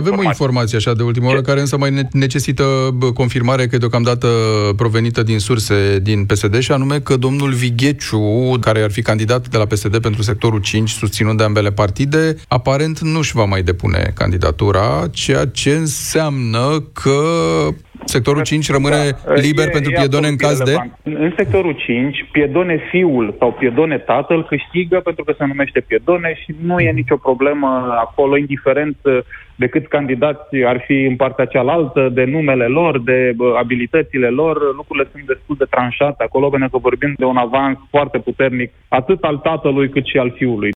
avem o informație așa de ultimă oră, care însă mai necesită confirmare, că e deocamdată provenită din surse din PSD, și anume că domnul Vigheciu, care ar fi candidat de la PSD pentru sectorul 5, susținut de ambele partide, aparent nu-și va mai depune candidatura, ceea ce înseamnă că sectorul 5 rămâne liber pentru Piedone în caz de... În sectorul 5, Piedone fiul sau Piedone tatăl câștigă pentru că se numește Piedone și nu e nicio problemă acolo, indiferent de câți candidați ar fi în partea cealaltă, de numele lor, de abilitățile lor. Lucrurile sunt destul de tranșate acolo, pentru că vorbim de un avans foarte puternic, atât al tatălui cât și al fiului.